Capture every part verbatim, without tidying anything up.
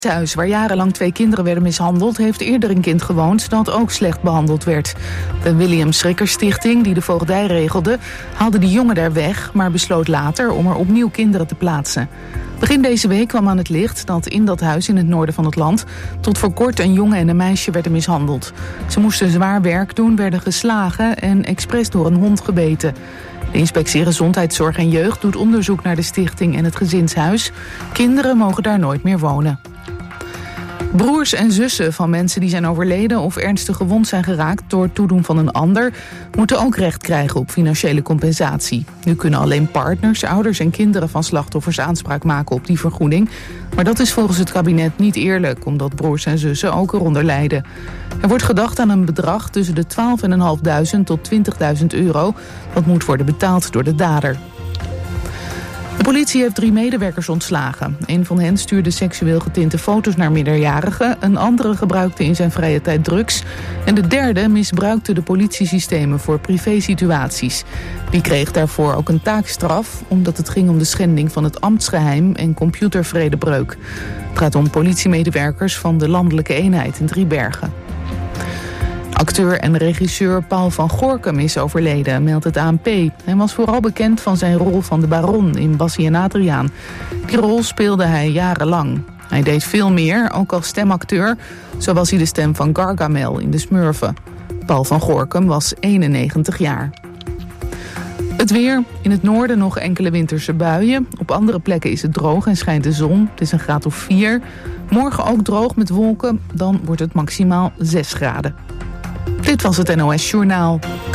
Het huis waar jarenlang twee kinderen werden mishandeld heeft eerder een kind gewoond dat ook slecht behandeld werd. De William Schrikker Stichting, die de voogdij regelde, haalde die jongen daar weg, maar besloot later om er opnieuw kinderen te plaatsen. Begin deze week kwam aan het licht dat in dat huis in het noorden van het land tot voor kort een jongen en een meisje werden mishandeld. Ze moesten zwaar werk doen, werden geslagen en expres door een hond gebeten. De Inspectie Gezondheidszorg en Jeugd doet onderzoek naar de stichting en het gezinshuis. Kinderen mogen daar nooit meer wonen. Broers en zussen van mensen die zijn overleden of ernstig gewond zijn geraakt door het toedoen van een ander, moeten ook recht krijgen op financiële compensatie. Nu kunnen alleen partners, ouders en kinderen van slachtoffers aanspraak maken op die vergoeding. Maar dat is volgens het kabinet niet eerlijk, omdat broers en zussen ook eronder lijden. Er wordt gedacht aan een bedrag tussen de twaalfduizend vijfhonderd tot twintigduizend euro. Dat moet worden betaald door de dader. De politie heeft drie medewerkers ontslagen. Een van hen stuurde seksueel getinte foto's naar minderjarigen. Een andere gebruikte in zijn vrije tijd drugs. En de derde misbruikte de politiesystemen voor privésituaties. Die kreeg daarvoor ook een taakstraf, omdat het ging om de schending van het ambtsgeheim en computervredebreuk. Het gaat om politiemedewerkers van de landelijke eenheid in Driebergen. Acteur en regisseur Paul van Gorkum is overleden, meldt het A N P. Hij was vooral bekend van zijn rol van de baron in Bassie en Adriaan. Die rol speelde hij jarenlang. Hij deed veel meer, ook als stemacteur. Zo was hij de stem van Gargamel in de Smurfen. Paul van Gorkum was eenennegentig jaar. Het weer. In het noorden nog enkele winterse buien. Op andere plekken is het droog en schijnt de zon. Het is een graad of vier. Morgen ook droog met wolken. Dan wordt het maximaal zes graden. Dit was het N O S Journaal.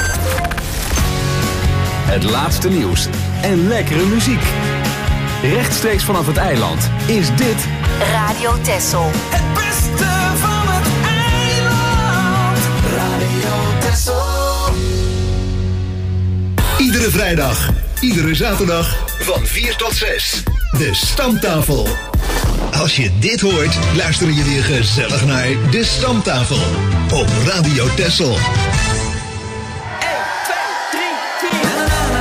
Het laatste nieuws en lekkere muziek. Rechtstreeks vanaf het eiland is dit Radio Texel. Het beste van het eiland. Radio Texel. Iedere vrijdag, iedere zaterdag van vier tot zes. De Stamtafel. Als je dit hoort, luister je weer gezellig naar De Stamtafel op Radio Texel. één, twee, drie, vier.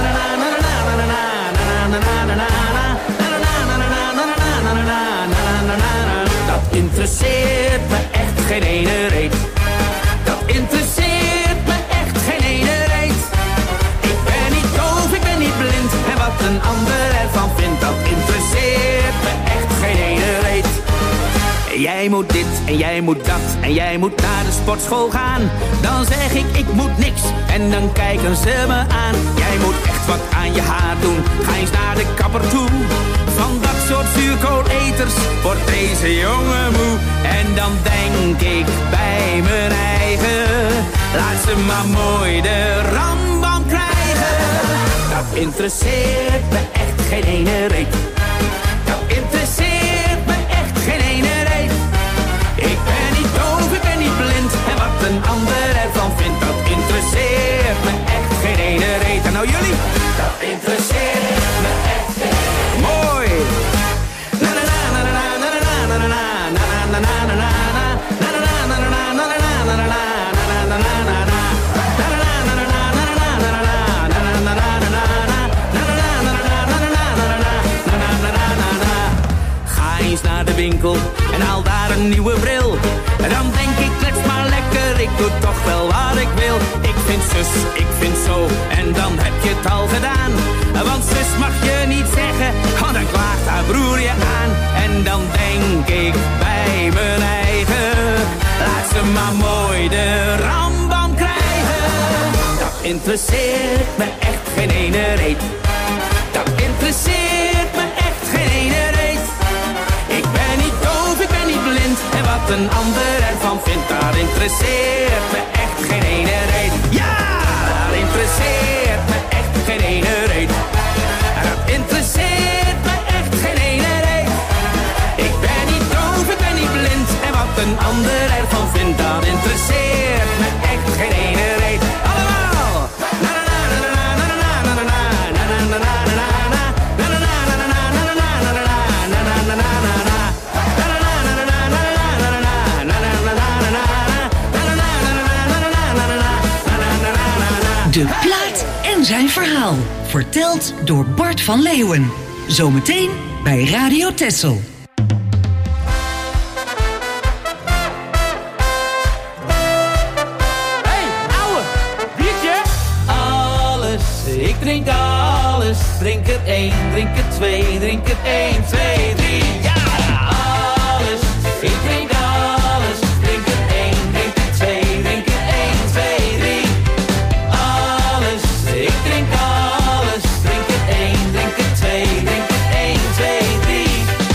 Dat interesseert me echt geen ene reet. Dat interesseert me echt geen ene reet. Ik ben niet doof, ik ben niet blind. En wat een ander ervan vindt, dat interesseert me echt geen ene reet. Jij moet dit en jij moet dat en jij moet naar de sportschool gaan. Dan zeg ik, ik moet niks en dan kijken ze me aan. Jij moet echt wat aan je haar doen, ga eens naar de kapper toe. Van dat soort zuurkooleters wordt deze jongen moe. En dan denk ik bij mijn eigen, laat ze maar mooi de rambam krijgen. Dat interesseert me echt geen ene reet. Dat interesseert me echt geen ene reet. Ik ben niet doof, ik ben niet blind. En wat een ander ervan vindt, dat interesseert me echt geen ene reet. En nou jullie, dat interesseert me echt geen ene reet. Mooi! Na na na na na na na na na na na na na na. Naar de winkel en haal daar een nieuwe bril. En dan denk ik, klets maar lekker, ik doe toch wel wat ik wil. Ik vind zus, ik vind zo, en dan heb je het al gedaan. Want zus mag je niet zeggen, want dan klaagt haar broer je aan. En dan denk ik bij mijn eigen, laat ze maar mooi de rambam krijgen. Dat interesseert me echt geen ene reet. Dat interesseert me echt geen ene reet. Ik ben niet doof, ik ben niet blind. En wat een ander ervan vindt, daar interesseert me echt geen ene reet. Ja, daar interesseert me echt geen ene reet. Dat interesseert me echt geen ene reet. Ik ben niet doof, ik ben niet blind. En wat een ander ervan vindt, dat interesseert me echt geen ene reet. Allemaal! Na na na na na na na na na na na na na na. De plaat en zijn verhaal. Verteld door Bart van Leeuwen. Zometeen bij Radio Texel. twee, drink er één, twee, drie. Ja! Alles, ik drink alles. Drink er één, drink er twee, drink er één, twee, drie. Alles, ik drink alles. Drink er één, drink er twee, drink er één, twee, drie.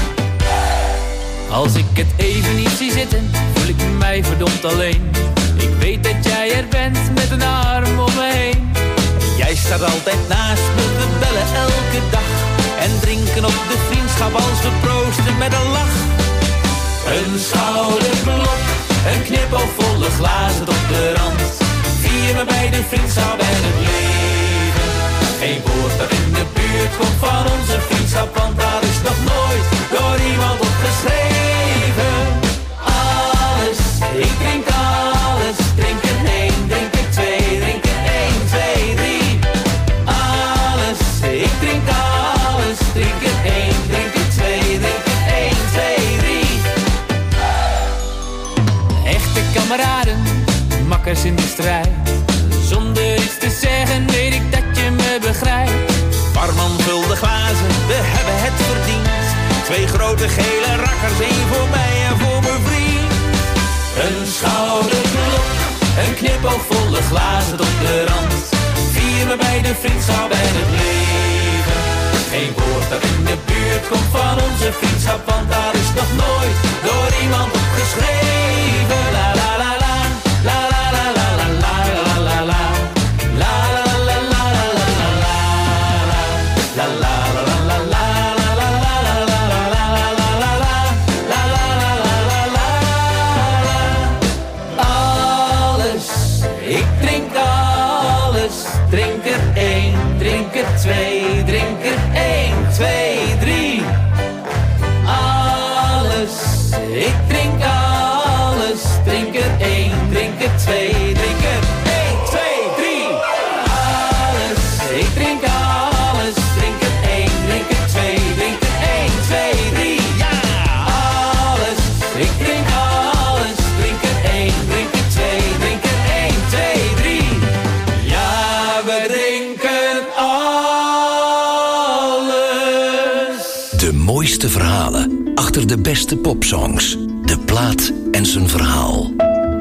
Als ik het even niet zie zitten, voel ik mij verdomd alleen. Ik weet dat jij er bent met een arm om me heen. Jij staat altijd naast me, we bellen elke dag. En drinken op de vriendschap als we proosten met een lach. Een schouderklop, een knipoogvolle glazen tot de rand. Vier me bij de vriendschap en het leven. Geen woord dat in de buurt komt van onze vriendschap, want daar is nog nooit door iemand opgeschreven. Alles, ik drink alles. Drink er één, drink er twee, drink er één, twee, drie. Alles, ik drink alles. Drink er één, drink er twee, drink er één, twee, drie. Echte kameraden, makkers in de strijd. Zonder iets te zeggen weet ik dat je me begrijpt. Barman vul de glazen, we hebben het verdiend. Twee grote gele rakkers, één voor mij en voor mijn vriend. Een schouderklop, een knipoogvolle glazen tot de rand. Vier me bij de vriendschap en het leven. Geen woord dat in de buurt komt van onze vriendschap, want daar is nog nooit door iemand opgeschreven. La la la la, la la la la la la la la la. La la la la la la la la. La la la la la la. Ik drink alles, drink er één, drink er twee, drink er één, twee, drie. Alles, ik drink alles, drink er één, drink er twee, drink er één, twee, drie. Alles, ik drink alles, drink er één, drink er twee, drink er één, twee, drie. Ja, alles, ik drink alles, drink er één, drink er twee, drink er één, twee, drie. Ja, we drinken alles. De mooiste verhalen achter de beste popsongs. De plaat en zijn verhaal.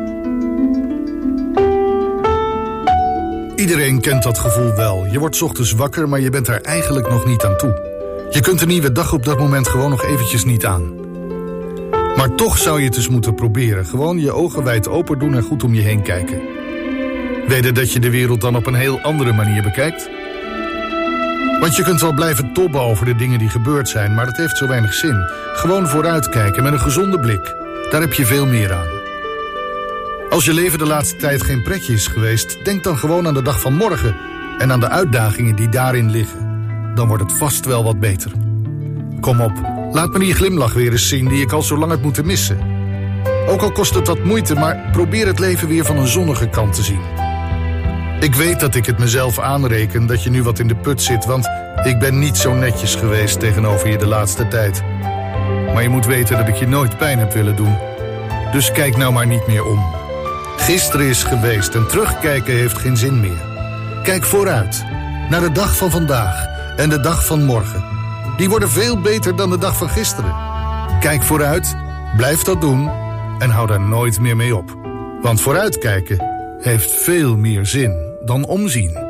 Iedereen kent dat gevoel wel. Je wordt 's ochtends wakker, maar je bent er eigenlijk nog niet aan toe. Je kunt een nieuwe dag op dat moment gewoon nog eventjes niet aan. Maar toch zou je het eens moeten proberen. Gewoon je ogen wijd open doen en goed om je heen kijken. Weet je dat je de wereld dan op een heel andere manier bekijkt? Want je kunt wel blijven tobben over de dingen die gebeurd zijn, maar dat heeft zo weinig zin. Gewoon vooruitkijken met een gezonde blik. Daar heb je veel meer aan. Als je leven de laatste tijd geen pretje is geweest, denk dan gewoon aan de dag van morgen en aan de uitdagingen die daarin liggen. Dan wordt het vast wel wat beter. Kom op, laat me die glimlach weer eens zien die ik al zo lang heb moeten missen. Ook al kost het wat moeite, maar probeer het leven weer van een zonnige kant te zien. Ik weet dat ik het mezelf aanreken dat je nu wat in de put zit, want ik ben niet zo netjes geweest tegenover je de laatste tijd. Maar je moet weten dat ik je nooit pijn heb willen doen. Dus kijk nou maar niet meer om. Gisteren is geweest en terugkijken heeft geen zin meer. Kijk vooruit, naar de dag van vandaag en de dag van morgen. Die worden veel beter dan de dag van gisteren. Kijk vooruit, blijf dat doen en hou daar nooit meer mee op. Want vooruitkijken heeft veel meer zin dan omzien.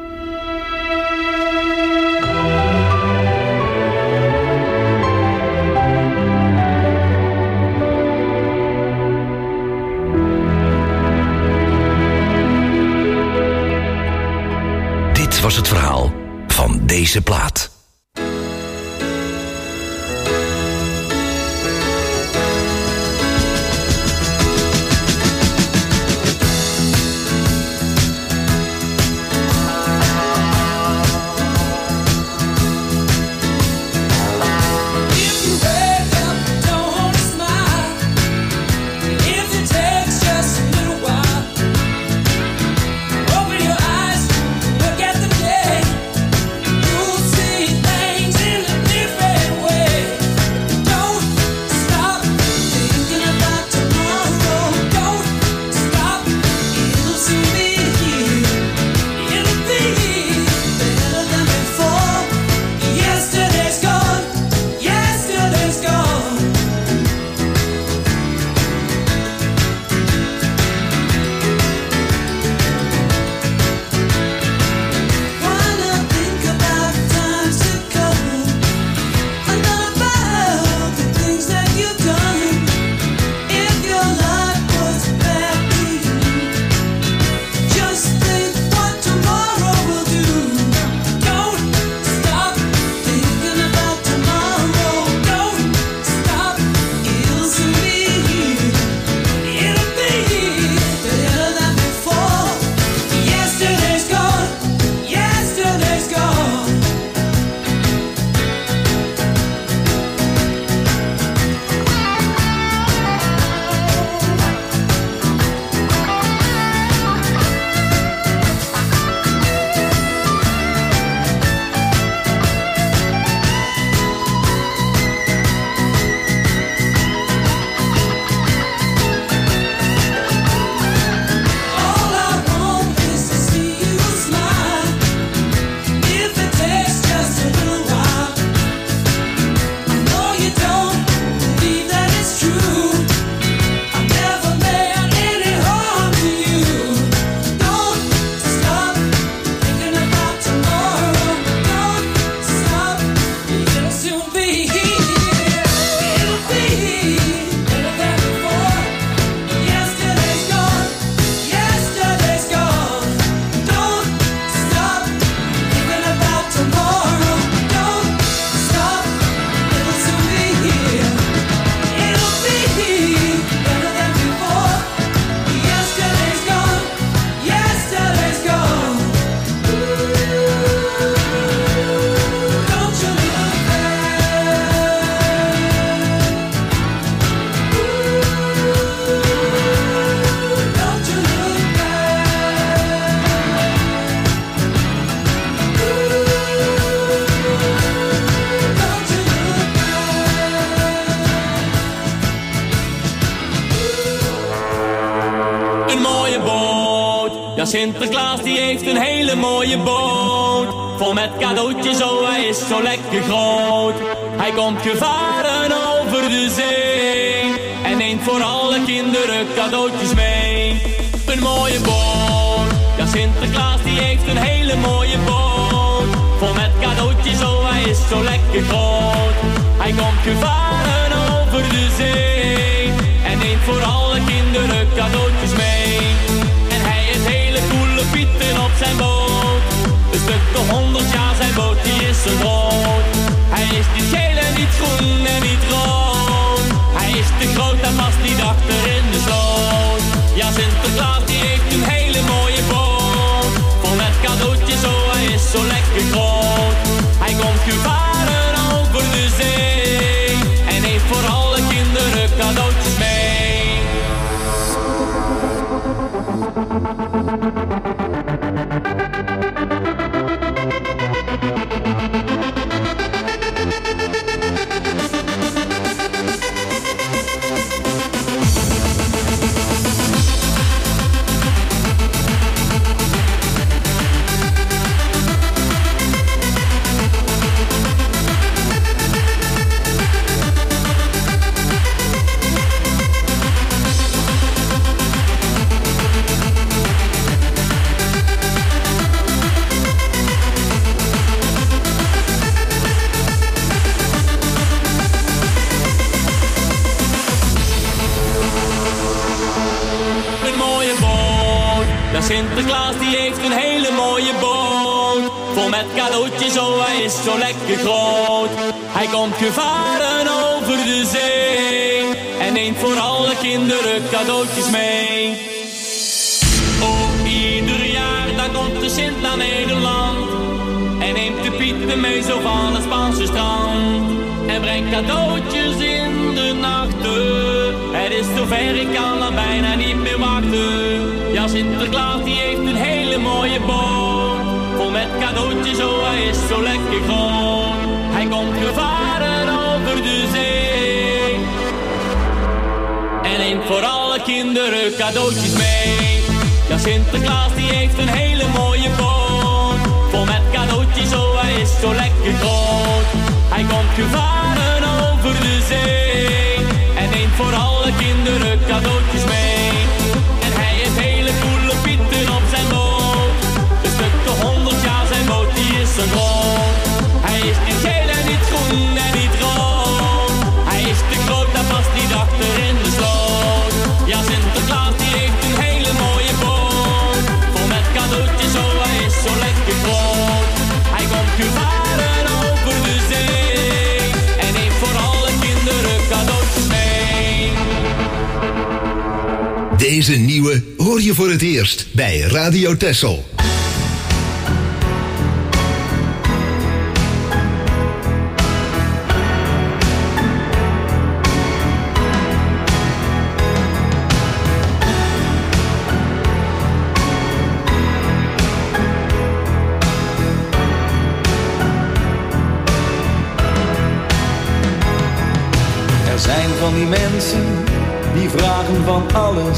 Dit was het verhaal van deze plaat. See Ja, Sinterklaas die heeft een hele mooie boot, vol met cadeautjes, oh hij is zo lekker groot. Hij komt gevaren over de zee en neemt voor alle kinderen cadeautjes mee. Een mooie boot, ja Sinterklaas die heeft een hele mooie boot, vol met cadeautjes, oh hij is zo lekker groot. Hij komt gevaren over de zee en neemt voor alle kinderen cadeautjes mee. En hij heeft hele coole pieten op zijn boot, een stuk de honderd jaar zijn boot die is zo groot. Hij is niet geel en niet groen en niet rood, hij is te groot en past niet achter in de sloot. Ja Sinterklaas die heeft een hele mooie boot, vol met cadeautjes, oh hij is zo lekker groot. Hij komt gevaren over de zee en heeft voor alle kinderen cadeautjes mee. Sinterklaas die heeft een hele mooie boot, vol met cadeautjes, oh hij is zo lekker groot. Hij komt gevaren over de zee en neemt voor alle kinderen cadeautjes mee. Oh, ieder jaar dan komt de Sint naar Nederland en neemt de pieten mee zo van het Spaanse strand. En brengt cadeautjes in de nachten, het is zover ik kan er bijna niet meer wachten. Ja, Sinterklaas die heeft een hele mooie boot, vol met cadeautjes, oh hij is zo lekker groot. Hij komt gevaren over de zee en neemt voor alle kinderen cadeautjes mee. Ja, Sinterklaas die heeft een hele mooie boot, vol met cadeautjes, oh hij is zo lekker groot. Hij komt gevaren over de zee en neemt voor alle kinderen cadeautjes mee. En hij heeft hele coole pieten op zijn boot, een stuk de honderd jaar zijn boot die is zo groot. Hij is niet geel en niet groen en niet rood, hij is te groot en past niet achter in de sloot. Ja, Sinterklaas die heeft een hele mooie boot, vol met cadeautjes, oh hij is zo lekker groot. Hij komt gevaren over de zee en neemt voor alle kinderen cadeautjes mee. Deze nieuwe hoor je voor het eerst bij Radio Texel. Er zijn van die mensen die vragen van alles.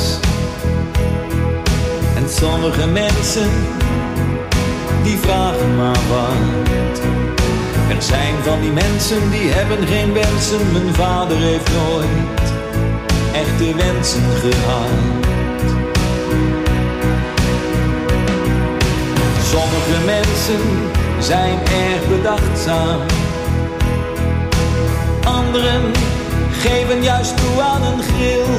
En sommige mensen die vragen maar wat. Er zijn van die mensen die hebben geen wensen. Mijn vader heeft nooit echte wensen gehad. Sommige mensen zijn erg bedachtzaam. Anderen geven juist toe aan een gril.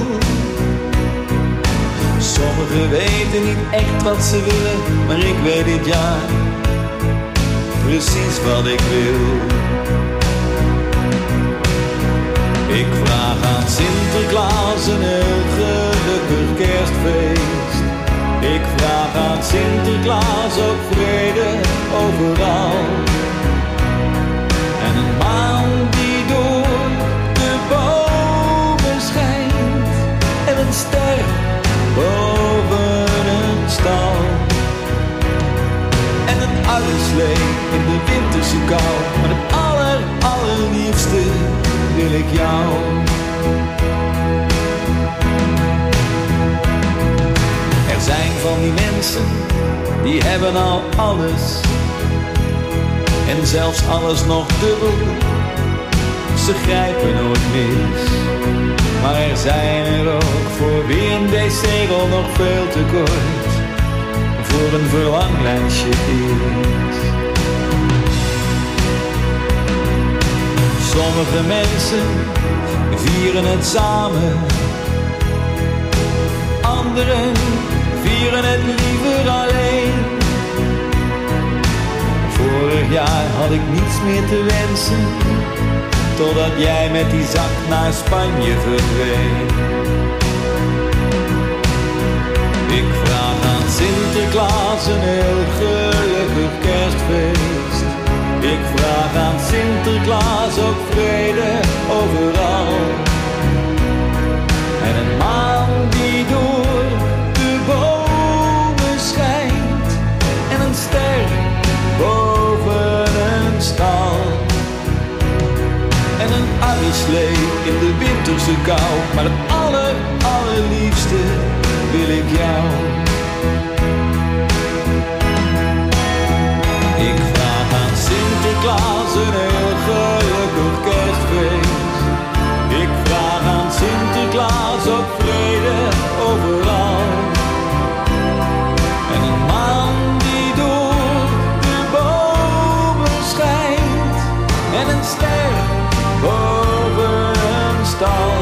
Sommigen weten niet echt wat ze willen, maar ik weet dit jaar precies wat ik wil. Ik vraag aan Sinterklaas een heel gelukkig kerstfeest. Ik vraag aan Sinterklaas ook vrede overal. En een maan die door de bomen schijnt. En een ster boven een stal. En een oude slee in de winterse kou. Maar het aller, allerliefste wil ik jou. Er zijn van die mensen mensen die hebben al alles. En zelfs alles nog dubbel. Ze grijpen nooit mis. Maar er zijn er ook voor wie een D-zegel nog veel te kort voor een verlanglijstje is. Sommige mensen vieren het samen. Anderen vieren het liever alleen. Vorig jaar had ik niets meer te wensen, totdat jij met die zak naar Spanje verdween. Ik vraag aan Sinterklaas een heel gelukkig kerstfeest. Ik vraag aan Sinterklaas ook vrede overal. En een maan die door de bomen schijnt. En een ster boven een stal. En een arreslee in de winterse kou. Maar het aller, allerliefste wil ik jou. Ik vraag aan Sinterklaas een heel gelukkig kerstfeest. Ik vraag aan Sinterklaas ook vrede overal. En een maan die door de bomen schijnt. En een ster boven een stal.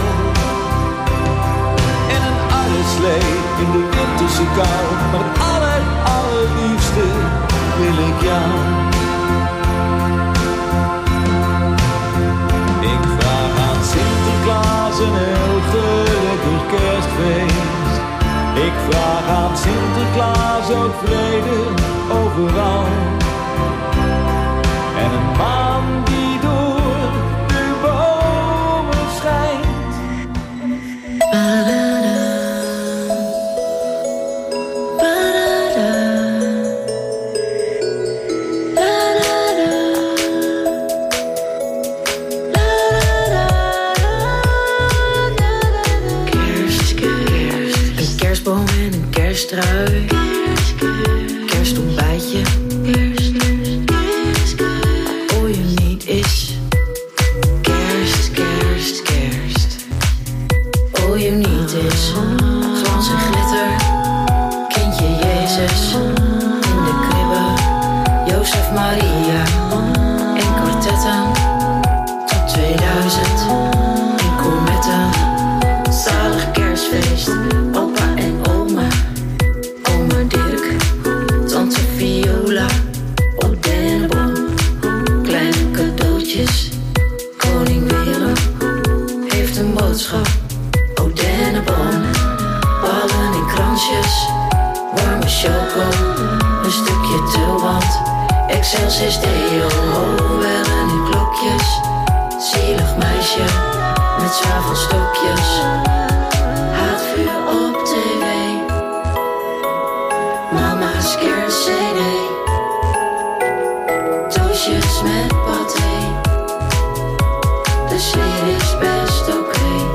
En een arreslee in de winterse kou. Maar het aller, allerliefste wil ik jou. Ik vraag aan Sinterklaas een heel gelukkig kerstfeest. Ik vraag aan Sinterklaas ook vrede overal. En een maan die door de bomen schijnt. Kersttrui, kerstontbijtje, oh je niet is. Kerst, kerst, kerst, oh je niet is. Glans en glitter, kindje Jezus. In de kribbe, Jozef Maria. En kwartetten, tot tweeduizend. In gourmetten, zalig kerstfeest. Opa en oma. Viola, oh Dennenboom, kleine cadeautjes. Koning Willem heeft een boodschap, oh Dennenboom. Ballen en kransjes, warme choco, een stukje tulband. Excelsis Deo, oh bellen en klokjes. Zielig meisje, met zwavelstokjes. Haatvuur op tv. Mama's kerstcd, doosjes met paté. De sfeer is best oké. Okay.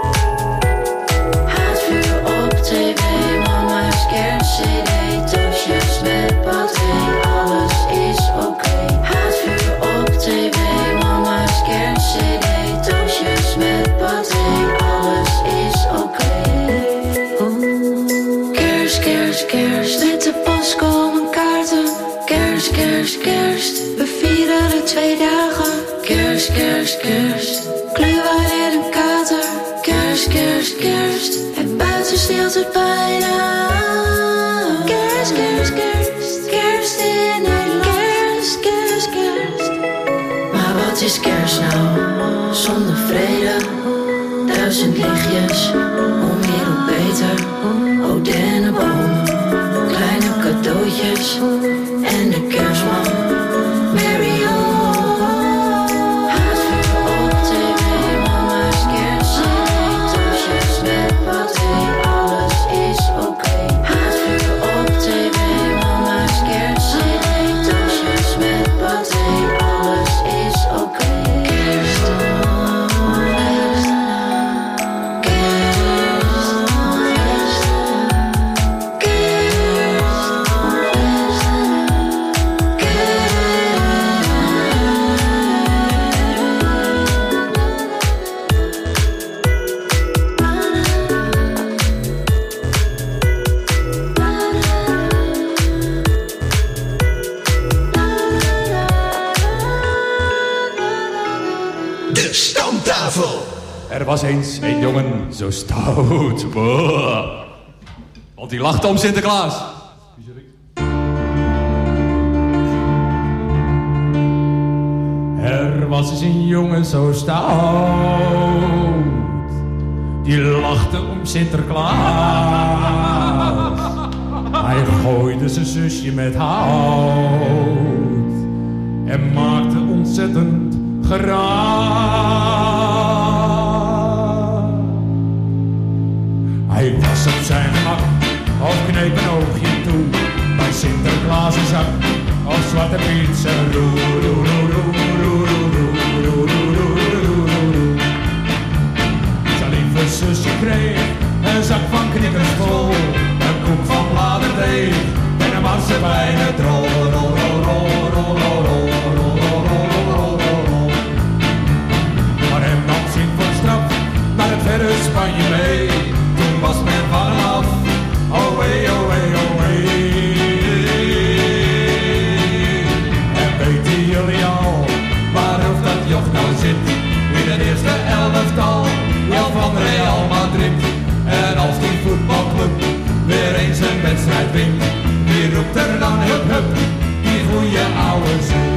Haatvuur op tv, mama's kerstcd, doosjes met paté. Alles is oké. Okay. Haatvuur op tv, mama's kerstcd, doosjes met paté. Alles is oké. Okay. Kerst, kerst, kerst. Met de post komen kaarten. Kerst, kerst, kerst. We vieren de twee dagen. Kerst, kerst, kerst. Glühwein en een kater. Kerst, kerst, kerst. En buiten sneeuwt het bijna. Kerst, kerst, kerst. Kerst in Nederland. Kerst, kerst, kerst. Maar wat is kerst nou? Zonder vrede. Duizend lichtjes. Hoe meer hoe beter. Oh Dennenboom. Kleine cadeautjes. En de kerstman. Mary oh. Haatvuur op tv. Mama's kerstcd. Doosjes met paté. Alles is oké. Okay. Haatvuur op tv. Mama's kerstcd. Doosjes met paté. Alles is oké. Okay. Kerst. Kerst. was eens een jongen zo stout. Boah. Want die lachte om Sinterklaas. Er was eens een jongen zo stout. Die lachte om Sinterklaas. Hij gooide zijn zusje met hout. En maakte ontzettend geraas. Hij was op zijn gemak, of kneep een oogje toe. Bij Sinterklaas een zak, of zwarte pizza. Roe, roe, roe, roe, roe, roe, roe, roe, roe, roe. Zijn lieve zusje kreeg een zak van knikkers vol. Een koek van bladerdeeg en een marsepeinen drol. Rol, rol, rol, rol, rol, rol. Naar het verre Spanje mee, toen was men vanaf. Oh wee, oh wee, oh wee. En weten jullie al, waarof dat joch nou zit? In het eerste elftal, wel van Real Madrid. En als die voetbalclub weer eens een wedstrijd wint, wie roept er dan hup hup, die goeie ouwe zin.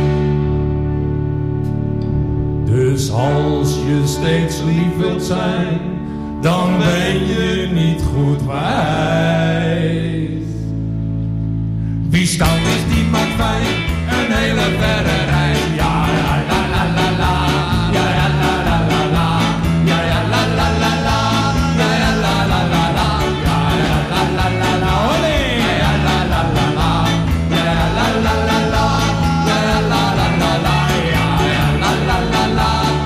Dus als je steeds lief wilt zijn, dan ben je niet goed wijs. Wie stout is, die maakt fijn, een hele verre reis. Ja, la la la la la, ja ja la la la la, ja ja la la la la, ja ja la la la la, ja ja la la la la, olé, ja ja la la la la, ja ja la la la la, ja ja la la la la, ja ja la la la la.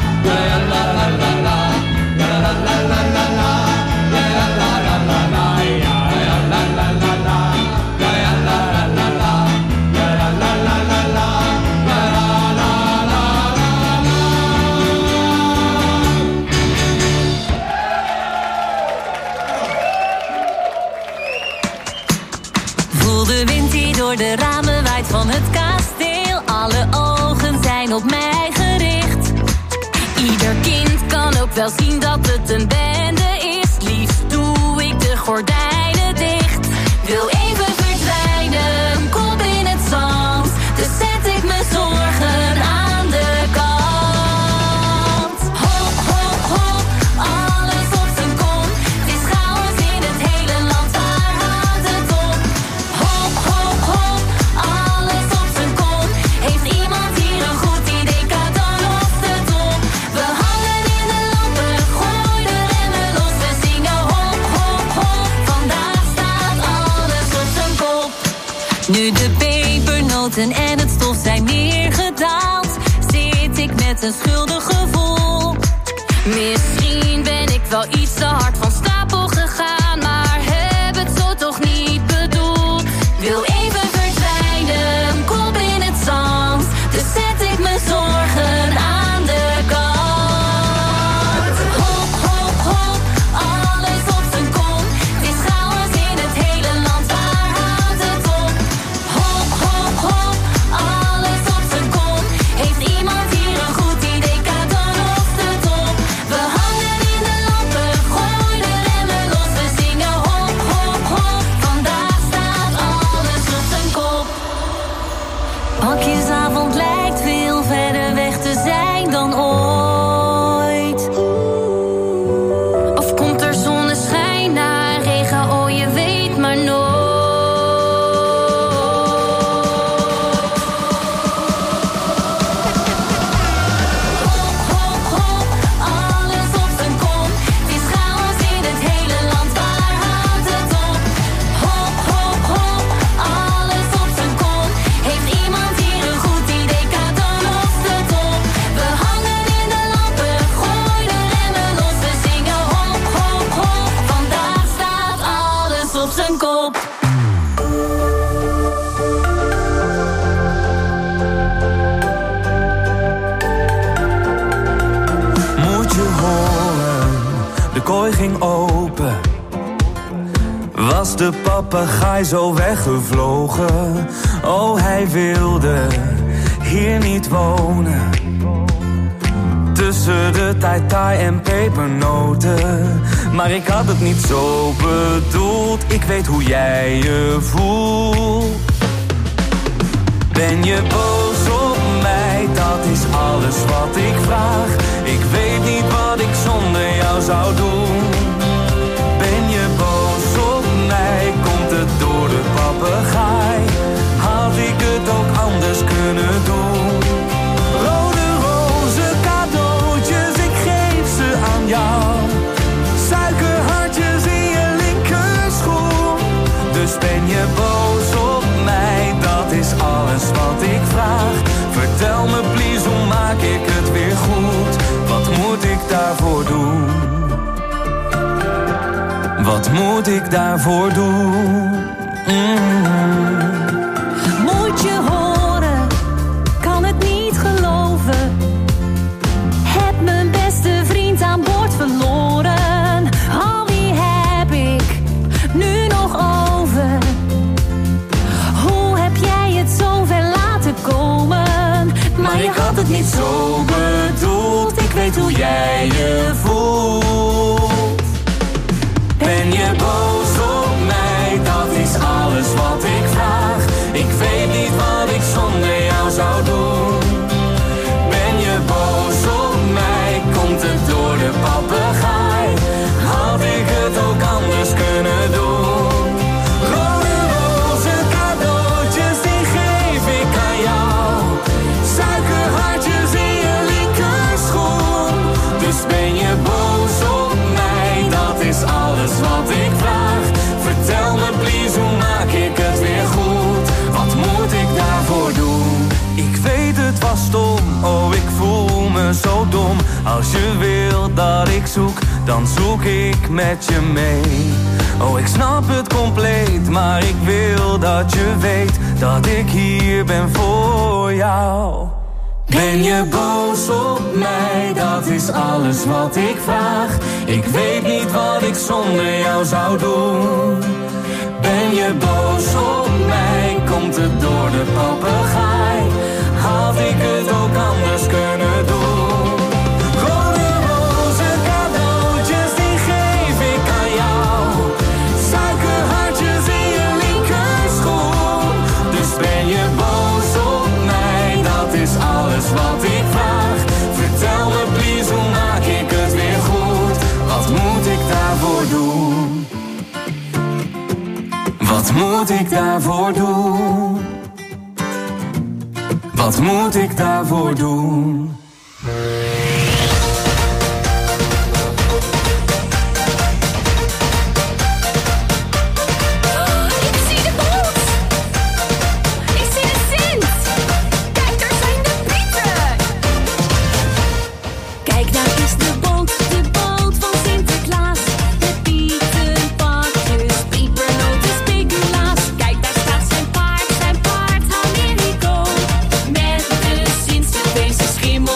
De ramen waait van het kasteel. Alle ogen zijn op mij gericht. Ieder kind kan ook wel zien dat het een bende is. Liefst doe ik de gordijnen dicht. Wil even verdwijnen, kop in het zand. Dus zet ik mijn zorgen aan de kant. Hop, hop, hop, alles op zijn kop. Het is chaos in het hele land, waar houdt het op? Hop, hop, hop, alles op zijn kop. Heeft iemand hier een goed idee? Kan dan lost het op. We hangen in de lampen, gooi de remmen los. We zingen hop, hop, hop. Vandaag staat alles op zijn kop. Nu de pepernoten en het stof zijn neergedaald, zit ik met een schuldig gevoel. Misschien ben ik wel iets te hard van stapel gegaan, maar heb het zo toch niet bedoeld. Wil even verdwijnen, kop in het zand. Dus zet ik mijn zorgen aan de kant. Hop, hop, hop, alles op zijn kop. Het is chaos in het hele land, waar houdt het op? Hop, hop, hop, alles op zijn kop. Heeft iemand hier een goed idee? Kan dan lost het op. We hangen in de lampen, gooi de remmen los. We zingen hop, hop, hop. Vandaag staat alles op zijn kop. Pakjesavond lijkt veel verder weg te zijn dan ooit. Of komt er zonneschijn na regen? Oh, je weet maar nooit. Hop, hop, hop, alles op zijn kop. Het is chaos in het hele land, waar houdt het op? Hop, hop, hop, alles op zijn kop. Heeft iemand hier een goed idee? Kan dan lost het op. We hangen in de lampen, gooi de remmen los. We zingen hop, hop, hop. Vandaag staat alles op zijn kop. Moet je horen, de kooi ging open. Was de papegaai zo weggevlogen? Oh, hij wilde hier niet wonen. tussen de tai-tai en pepernoten. Maar ik had het niet zo bedoeld, ik weet hoe jij je voelt. Ben je boos op mij, dat is alles wat ik vraag. Ik weet niet wat ik zonder jou zou doen. Ben je boos op mij, komt het door de papegaai. Had ik het ook anders kunnen doen. Rode rozen, cadeautjes, ik geef ze aan jou. Suikerhartjes in je linkerschoen. Dus ben je boos op mij, dat is alles wat ik vraag. Vertel me please, hoe maak ik het weer goed? Wat moet ik daarvoor doen? Wat moet ik daarvoor doen? Mm. Moet je horen, kan het niet geloven. Heb mijn beste vriend aan boord verloren. Al wie heb ik nu nog over? Hoe heb jij het zo ver laten komen? Maar je had het niet zo bedoeld, ik weet hoe jij je voelt. Ben je boos op mij, dat is alles wat ik vraag. Ik weet niet wat ik zonder jou zou doen. Ben je boos op mij, komt het door de papegaai. Had ik het ook anders kunnen doen. Rode rozen, cadeautjes, die geef ik aan jou. Suikerhartjes in je linkerschoen. Dus ben je boos op mij, dat is alles wat ik vraag. Vertel me please, hoe maak ik het weer goed? Wat moet ik daarvoor doen? Ik weet het was stom, oh ik voel me zo dom. Als je wil dat ik zoek, dan zoek ik met je mee. Oh ik snap het compleet, maar ik wil dat je weet dat ik hier ben voor jou. Ben je boos op mij, dat is alles wat ik vraag. Ik weet niet wat ik zonder jou zou doen. Ben je boos op mij, komt het door de papegaai. Had ik het ook anders kunnen doen. Rode rozen, cadeautjes, die geef ik aan jou. Suikerhartjes in je linkerschoen. Dus ben je boos op mij, dat is alles wat ik vraag. Vertel me please, hoe maak ik het weer goed? Wat moet ik daarvoor doen? Wat moet ik daarvoor doen? Wat moet ik daarvoor doen? Schimel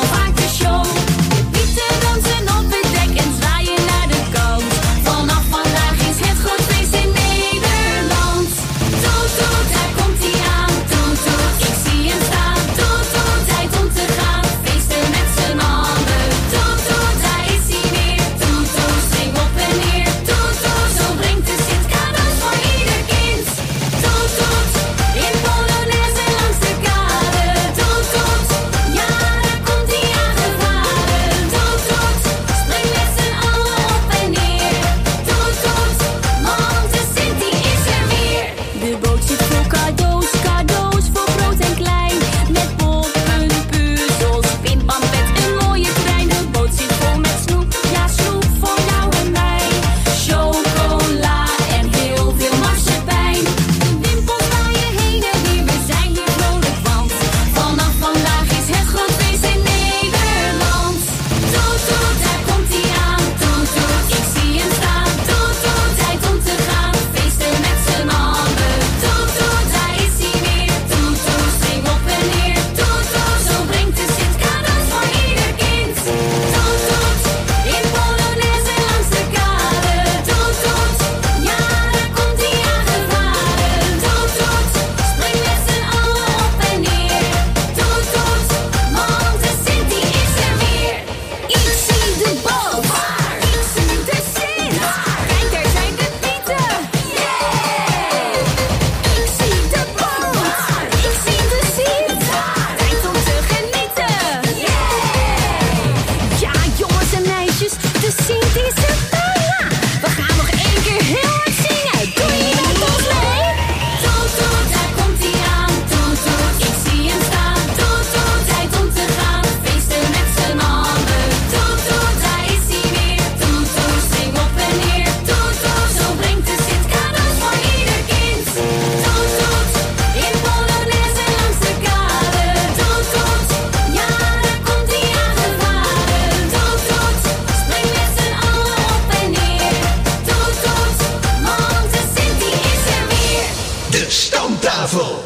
Stamtafel.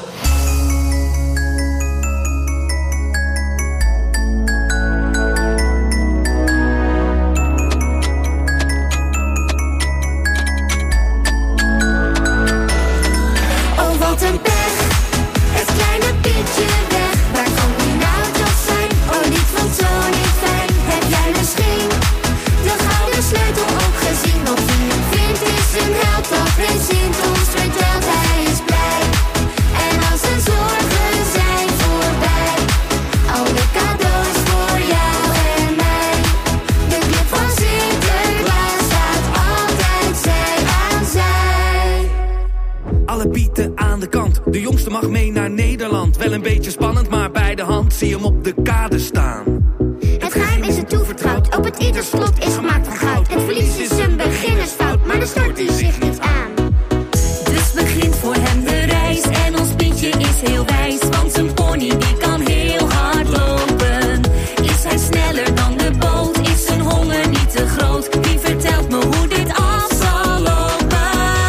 Oh, wat een pech, het kleine Pietje weg. Waar kan die nou toch zijn? Oh, niet van zo niet fijn. Heb jij misschien de gouden sleutel ook gezien? Wat wie hem vindt is een held, dat geen zin ons vertelt. Hij is blij en al zijn zorgen zijn voorbij. Alle cadeaus voor jou en mij. De club van Sinterklaas staat altijd zij aan zij. Alle pieten aan de kant, de jongste mag mee naar Nederland. Wel een beetje spannend, maar bij de hand zie hem op de kade staan. Het geheim is het toevertrouwd, op het ieder slot is gemaakt van goud. Het verlies is een beginnersfout, maar de start die zich niet aan. Dus begint voor hem de reis en ons Pietje is heel wijs. Want zijn pony die kan heel hard lopen. Is hij sneller dan de boot, is zijn honger niet te groot. Wie vertelt me hoe dit af zal lopen?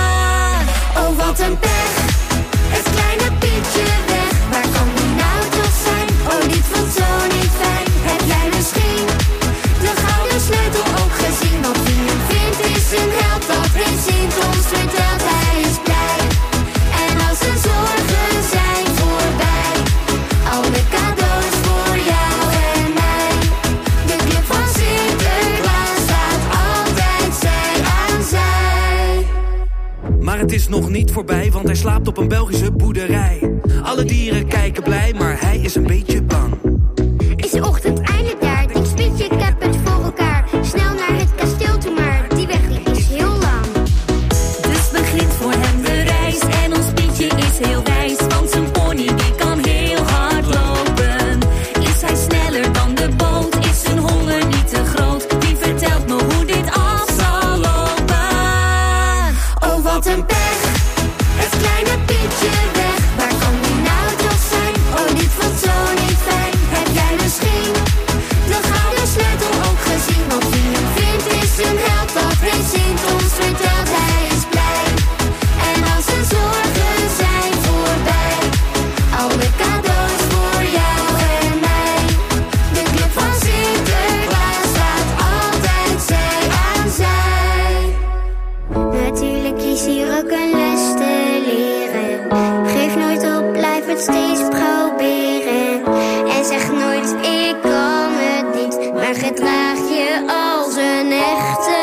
Oh, wat een pech, het kleine Pietje weg. Waar kan die nou toch zijn? Oh, niet van zo niet fijn. Heb jij misschien de gouden sleutel ook gezien? Wat wie hem vindt is een held, dat geen zin ons vertelt. Hij is blij en al zijn zorgen zijn voorbij. Alle cadeaus voor jou en mij. De club van Sinterklaas staat altijd zij aan zij. Maar het is nog niet voorbij, want hij slaapt op een Belgische boerderij. Alle dieren kijken blij, maar hij is een beetje bang. Is de ochtend eindelijk daar? Denk Pietje, ik heb het voor elkaar. Snel naar het kasteel toe, maar die weg die is heel lang. Dus begint voor hem de reis en ons Pietje is heel wijs. Want zijn pony die kan heel hard lopen. Is hij sneller dan de boot, is zijn honger niet te groot. Wie vertelt me hoe dit af zal lopen? Oh, wat een pech, het kleine Pietje weg. Waar kan die nou toch zijn? Oh, niet van zo niet fijn. Heb jij misschien de gouden sleutel ook gezien? Wat wie hem vindt is een held, dat geen zin ons vertelt. Hij is blij en al zijn zorgen zijn voorbij. Alle cadeaus voor jou en mij. De club van Sinterklaas staat altijd zij aan zij. Natuurlijk is hier ook een les te leren. Geef nooit op, blijf het steeds proberen. En zeg nooit ik kan het niet, maar gedraag je als een echte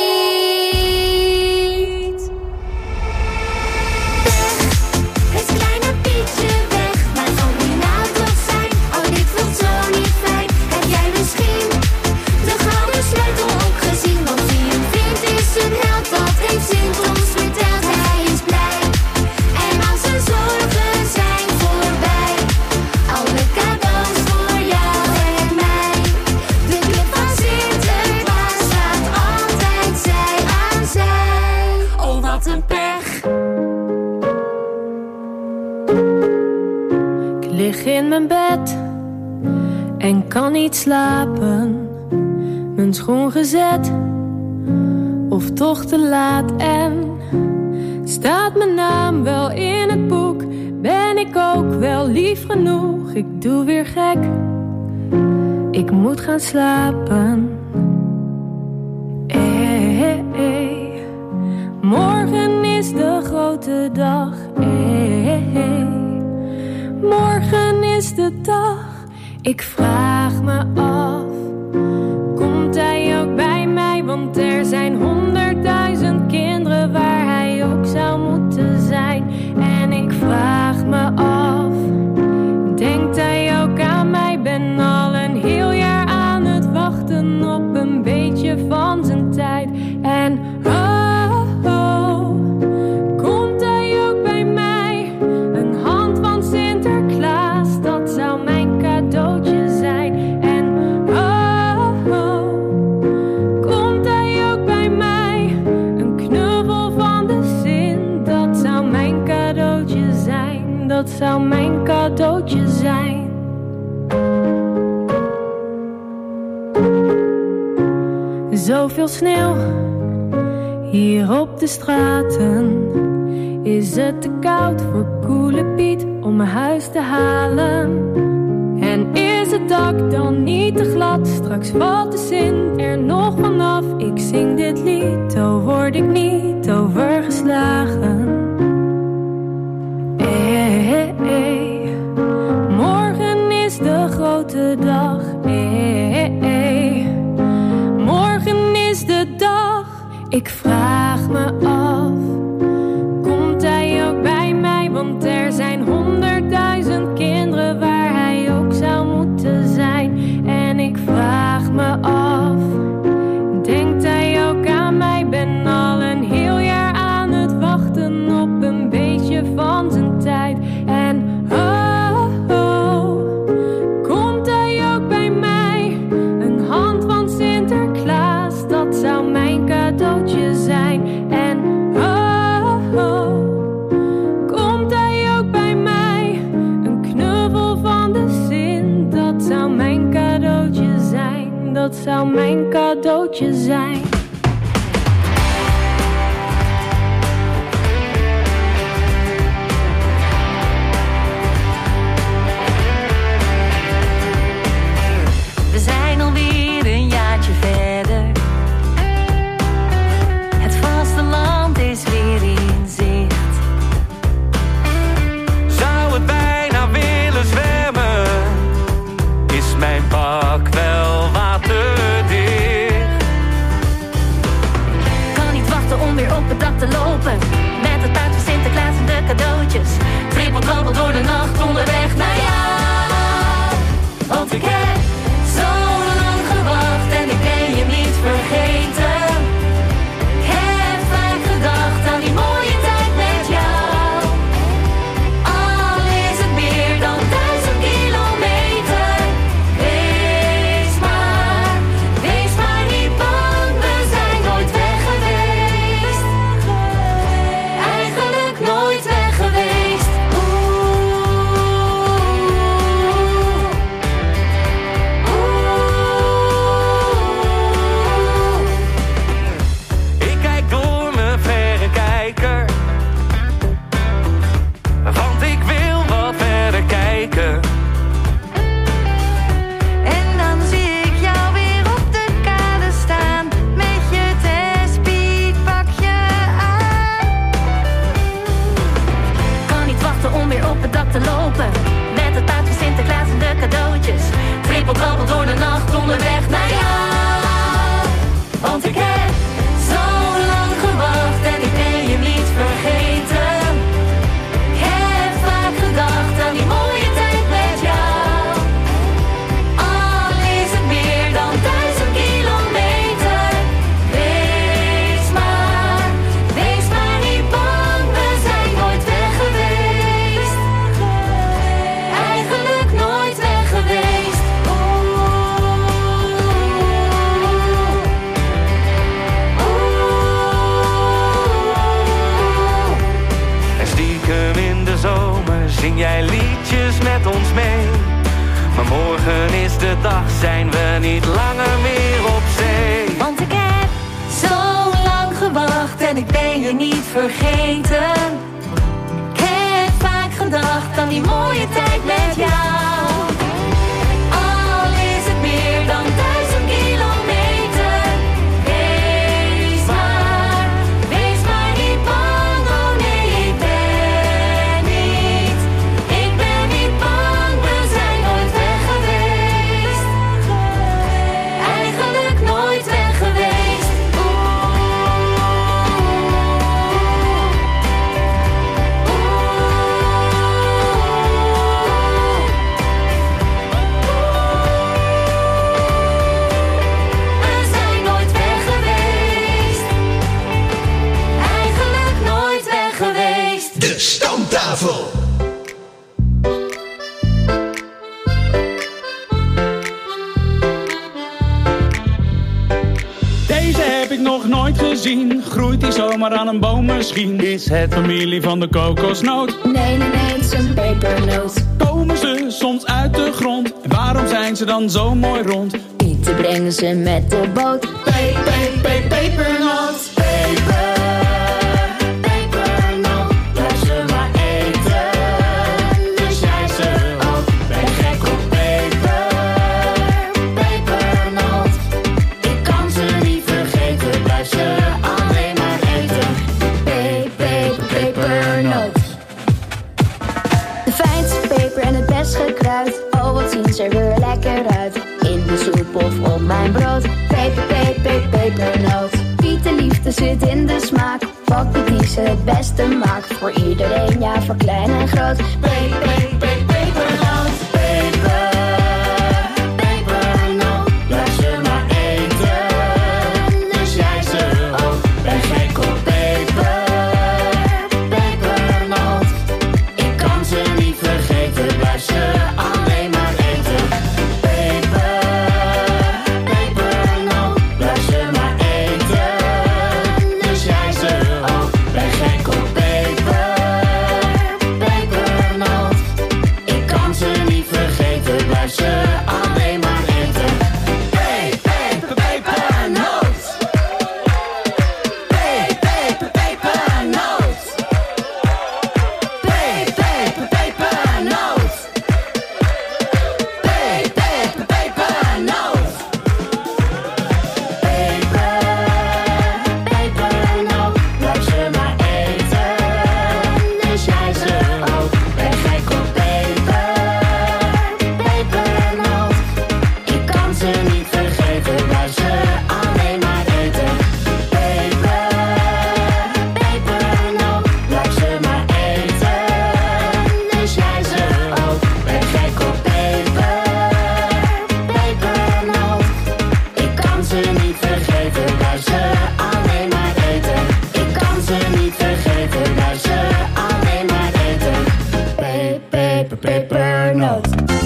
Piet. Weg, het kleine Pietje weg. Waar kan die nou toch zijn? Oh, dit voelt zo niet fijn. Heb jij misschien de gouden sleutel ook gezien? Wat wie hem vindt is een held, dat heeft zin ons vertelt. Hij is blij en al zijn zorgen zijn voorbij. Alle cadeaus voor jou en mij. De club van Sinterklaas staat altijd zij aan zij. Oh, wat een pech. Ik lig in mijn bed en kan niet slapen. Mijn schoen gezet, of toch te laat. En staat mijn naam wel in het boek? Ben ik ook wel lief genoeg? Ik doe weer gek, ik moet gaan slapen. Eh, eh, eh. Morgen is de grote dag. Eh, eh, eh. Morgen is de dag. Ik vraag me af, komt hij ook bij mij? Want er zijn honderdduizend kinderen waar hij ook zou moeten zijn. En ik vraag me af, denkt hij ook aan mij? Ben al een heel jaar aan het wachten op een beetje van zijn tijd. En oh, oh, komt hij ook bij mij? Een hand van Sinterklaas, dat zou mijn cadeautje zijn. En oh, oh, komt hij ook bij mij? Een knuffel van de zin, dat zou mijn cadeautje zijn. Dat zou mijn cadeautje zijn. Zoveel sneeuw hier op de straten. is het te koud voor Koele Piet om mijn huis te halen? En is het dak dan niet te glad? Straks valt de zin er nog vanaf. Ik zing dit lied, oh word ik niet overgeslagen. Hey, hey, hey. Morgen is de grote dag. Hey, hey, hey. Morgen is de dag. Ik vraag me af, komt hij ook bij mij? Want er zijn honderdduizend kinderen waar hij ook zou moeten zijn. En ik vraag me af, denkt hij ook aan mij? Ben al een heel jaar aan het wachten op een beetje van zijn tijd. En oh, oh, komt hij ook bij mij? Een hand van Sinterklaas, dat zou mijn cadeautje zijn. En oh, oh, komt hij ook bij mij? Een knuffel van de zin, dat zou mijn cadeautje zijn. Dat zou mijn cadeautje zijn. We zijn alweer een jaartje verder. Het vasteland is weer in zicht. Zou het bijna willen zwemmen? Is mijn pak wel waterdicht? Kan niet wachten om weer op het dak te lopen. Met het paard van Sinterklaas en de cadeautjes. Trippel trappel door de nacht onderweg naar jou. Want ik heb zo lang gewacht en ik ben je niet vergeten. Ik heb vaak gedacht aan die mooie tijd met jou. Al is het meer dan duizend kilometer. Wees maar, wees maar niet bang, we zijn nooit weg geweest. Eigenlijk nooit weg geweest. Ik kijk door mijn verrekijker, want ik wil wat verder kijken. En dan zie ik jou weer op de kade staan, met je testpietpakje aan. Kan niet wachten om weer op het dak te lopen. Met het paard van Sinterklaas en de cadeautjes. Trippel trappel door de nacht onderweg naar jou. Want ik heb zo lang gewacht en ik ben je niet vergeten. Ik heb vaak gedacht aan die mooie tijd met jou. Al is het meer dan duizend kilometer. Wees maar, wees maar niet bang, we zijn nooit weg geweest. Eigenlijk nooit weg geweest. En stiekem in de zomer zing jij liedjes met ons mee. Maar morgen is de dag, zijn we niet langer meer op zee. Want ik heb zo lang gewacht en ik ben je niet vergeten. Ik heb vaak gedacht aan die mooie tijd met jou. Al is het meer dan duizend kilometer. Wees maar, wees maar niet bang. Oh nee, ik ben niet, ik ben niet bang. We zijn nooit weg geweest. Eigenlijk nooit weg geweest. We zijn nooit weg geweest. Eigenlijk nooit weg geweest. De Stamtafel. Deze heb ik nog nooit gezien. Groeit die zomaar aan een boom misschien? Is het familie van de kokosnoot? Nee, nee, nee, het is een pepernoot. Komen ze soms uit de grond? En waarom zijn ze dan zo mooi rond? Eten brengen ze met de boot. Pe, pe, pe, pepernoot. Peper, pepernoot. lekker uit. In de soep of op mijn brood. Peper, peper, pepernoot. Pietenliefde zit in de smaak. Pakken die ze het beste maakt. Voor iedereen, ja, voor klein en groot. Peper, peper, pepernoot. Peper, pepernoot. Blijf ze maar eten. Dus jij ze ook. Ben gek op peper, pepernoot. Ik kan ze niet vergeten. Blijf ze alleen maar eten. Peper, pepernoot. Blijf ze maar eten. Dus jij ze ook. Ben gek op peper, pepernoot. Ik kan ze niet vergeten. Blijf ze alleen maar eten. Peper, pepernoot. Peper, pepernoot. Peper, pepernoot. Peper, pepernoot. Peper, pepernoot. Blijf ze maar eten. Dus jij ze ook. Ben gek op peper, pepernoot. Ik kan ze niet vergeten. Blijf ze alleen maar eten. Peper, pepernoot. Blijf ze maar eten. Dus jij ze ook. Ben gek op peper, pepernoot. Ik kan ze niet vergeten. Blijf ze alleen maar eten. Ik kan ze niet vergeten. Blijf ze alleen maar eten. Peper, pepernoot.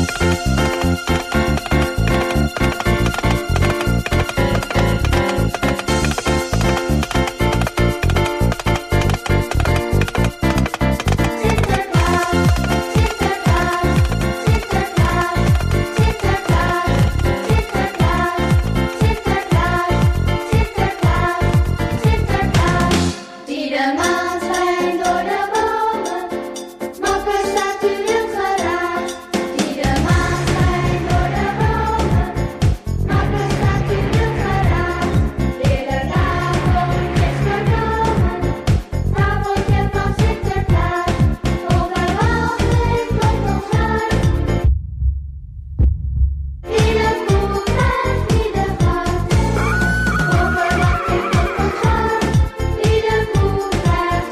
Zie de maan schijnt door de bomen, makker staat u wild geraakt. Zie de maan schijnt door de bomen, makker staat u wild geraakt. Ridderavond is gekomen, tafeltje van Sinterklaas. Over wandeling komt ons hart. Wie de koe krijgt, wie de gat. Over wandeling komt ons hart. Wie de koe krijgt,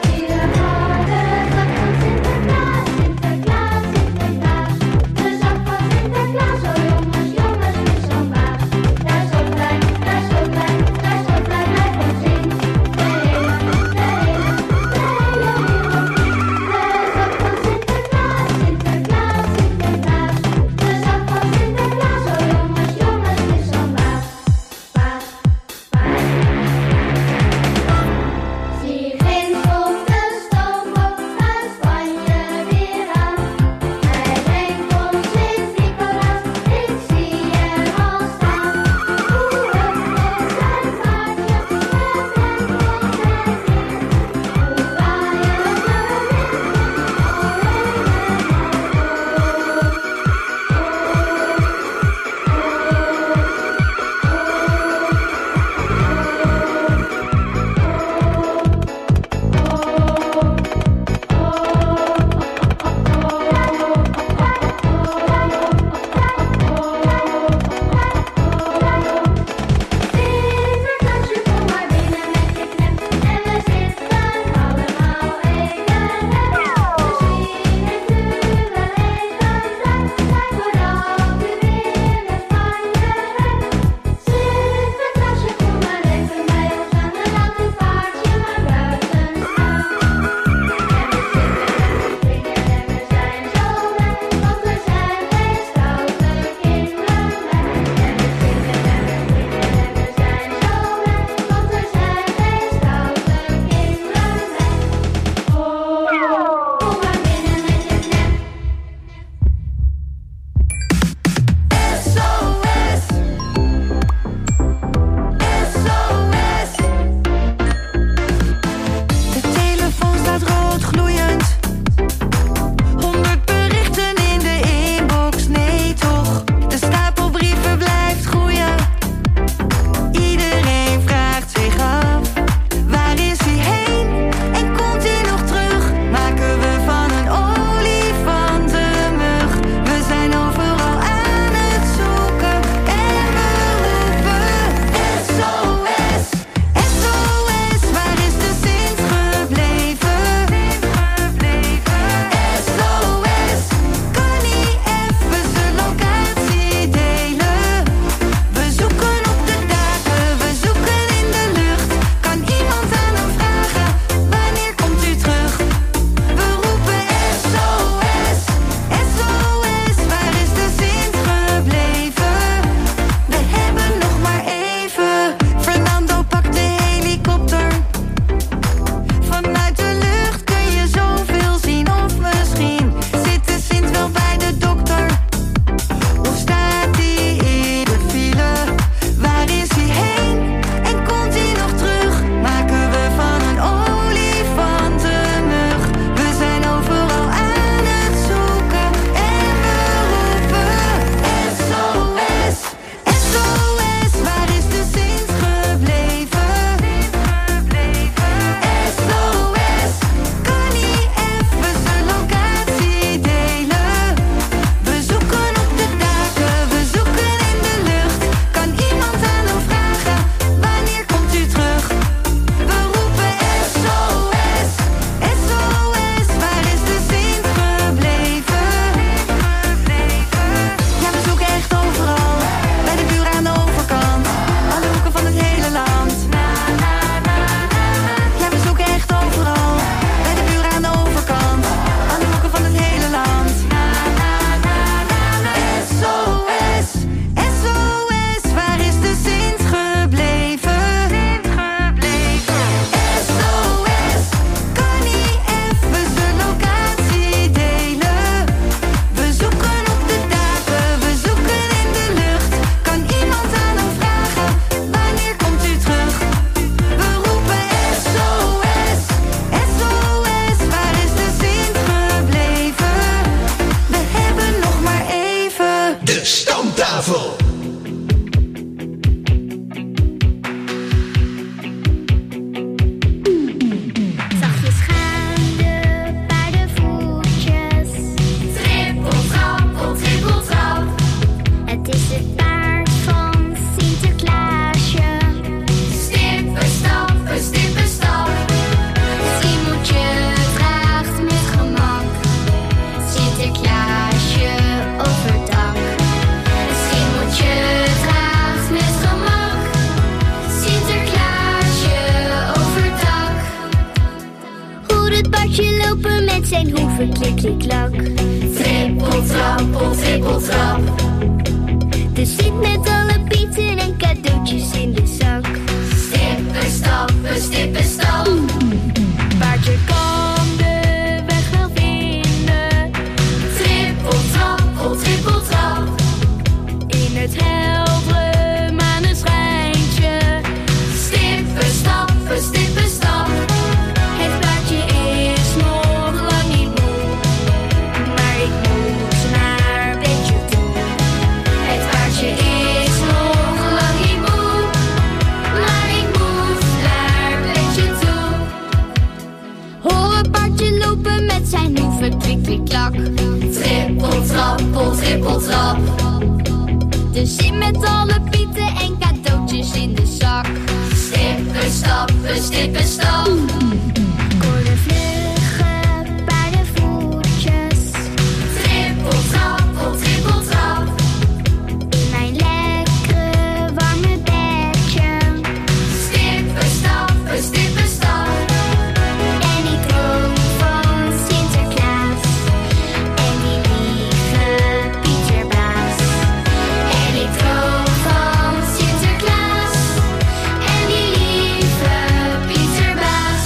het padje lopen met zijn hoeven, klik, klik, klak. Trippel, trappel, trippel, trap. De zit met alle pieten en cadeautjes in de zak. Stippen, stappen, stippen, stap. Paardje kan de weg wel vinden. Trippel, trappel, trippel, trap. In het heldere maneschijntje. Stippen, stappen, stippen, stap. Het paardje is nog lang niet moe, maar ik moet naar bedje toe. Het paardje is nog lang niet moe, maar ik moet naar bedje toe. Hoor een paardje lopen met zijn hoeven, kwik, kwik, klak. Trippel, trappel, trippel, trap. De zin met alle pieten en cadeautjes in de zak. Stippen, stappen, stippen, stap. Koorden vlugge paardenvoetjes. Trippel, trappel, trippel, trap. In mijn lekkere warme bedje. Stippen, stappen, stippen, stap. En ik droom van Sinterklaas. En die lieve Pieterbaas. En ik droom van Sinterklaas. En die lieve Pieterbaas.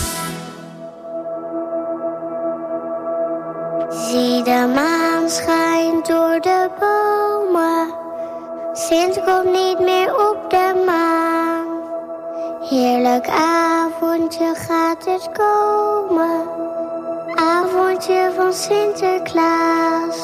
Zie de maan schijnt door de bomen. Sint komt niet meer op de maan. Heerlijk avondje gaat het komen. Avondje van Sinterklaas.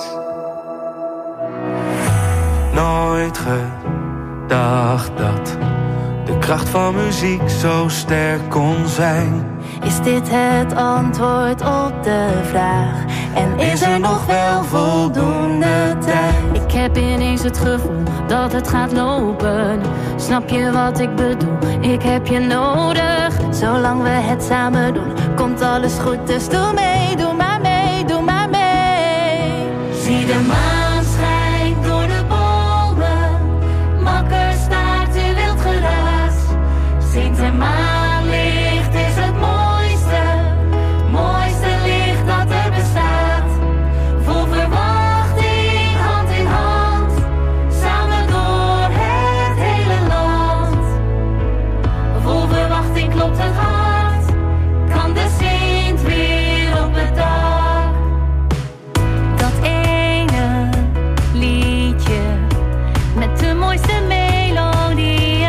Nooit gedacht dat de kracht van muziek zo sterk kon zijn. Is dit het antwoord op de vraag? En is er nog wel voldoende tijd? Ik heb ineens het gevoel dat het gaat lopen. Snap je wat ik bedoel? Ik heb je nodig. Zolang we het samen doen, komt alles goed. Dus doe mee, doe maar mee, doe maar mee. Zie de maan schijnt door de bomen. Makker staart u wild geraas. Sint en maanlicht is het mooiste, mooiste licht dat er bestaat. Vol verwachting, hand in hand, samen door het hele land. Vol verwachting klopt het hart, kan de Sint weer op het dak. Dat ene liedje met de mooiste melodieën.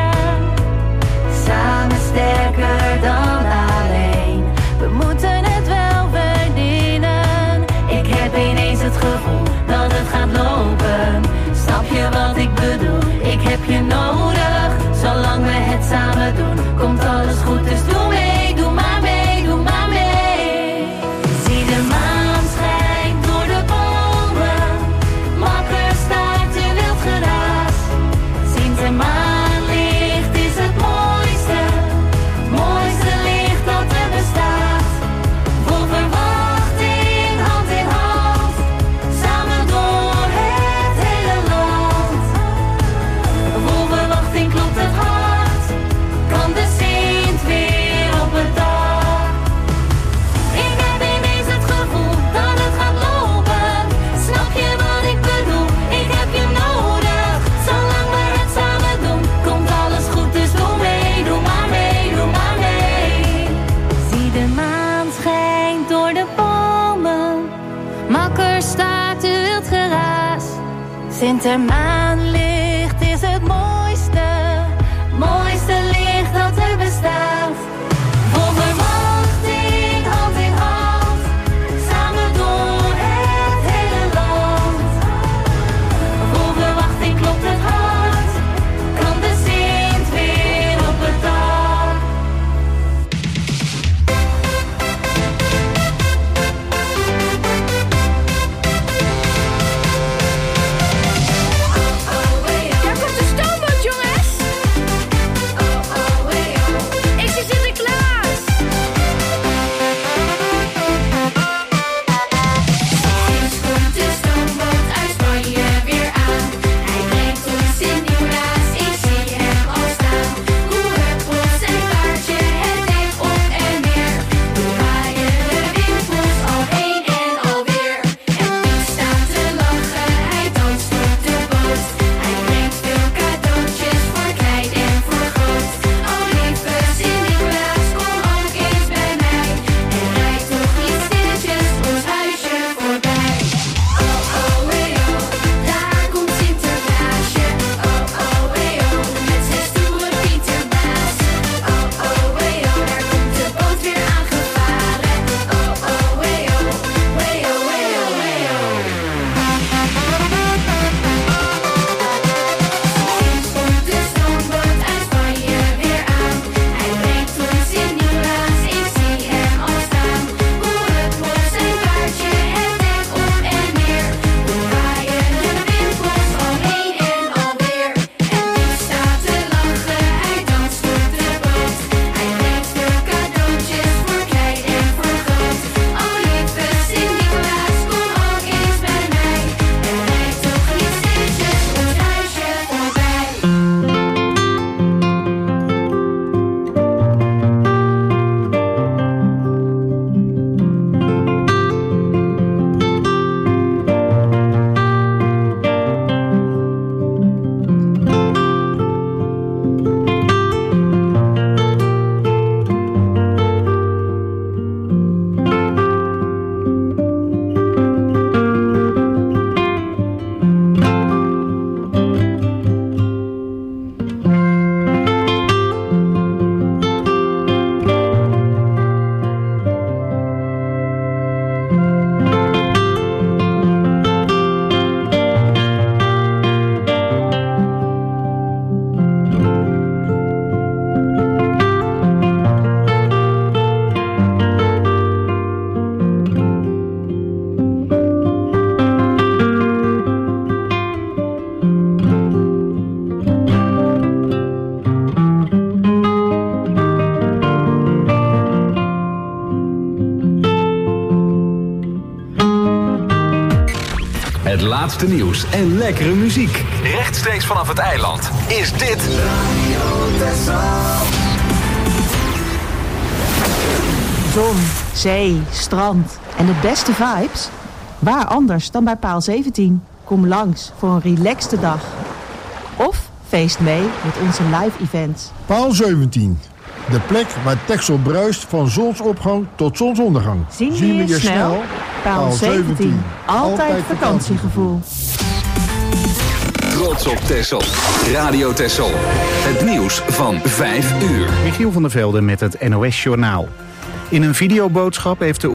Samen sterker dan alleen. We moeten het wel verdienen. Ik heb ineens het gevoel dat het gaat lopen. Snap je wat ik bedoel? Ik heb je nodig. Zolang we het samen doen, komt alles goed. Dus doe mee, doe maar mee, doe maar mee. Zie de maan schijnt door de bomen. Makker staart u wild geraas. Sint en maanlicht is het mooiste, mooiste licht dat er bestaat. Vol verwachting, hand in hand, samen door het hele land. Vol verwachting klopt het hart, kan de Sint weer op het dak. Ik heb ineens het gevoel dat het gaat lopen. Snap je wat ik bedoel? Ik heb je nodig. Zolang we het samen doen, komt alles goed. Dus doe mee, doe maar mee, doe maar mee. Zie de maan schijnt door de bomen. Makker staart u wild geraas. Sint en maanlicht is het mooiste, mooiste licht dat er bestaat. Vol verwachting, hand in hand, samen door het hele land. Vol verwachting klopt het hart, kan de Sint weer op het dak. Oh, oh, Het laatste nieuws en lekkere muziek. Rechtstreeks vanaf het eiland is dit Radio Texel. Zon, zee, strand en de beste vibes? Waar anders dan bij Paal zeventien? Kom langs voor een relaxte dag. Of feest mee met onze live events. Paal zeventien. De plek waar Texel bruist van zonsopgang tot zonsondergang. Zien we je, je snel? snel? Paal zeventien. Altijd, Altijd vakantiegevoel. Trots op Texel. Radio Texel. Het nieuws van vijf uur. Michiel van der Velde met het N O S Journaal. In een videoboodschap heeft de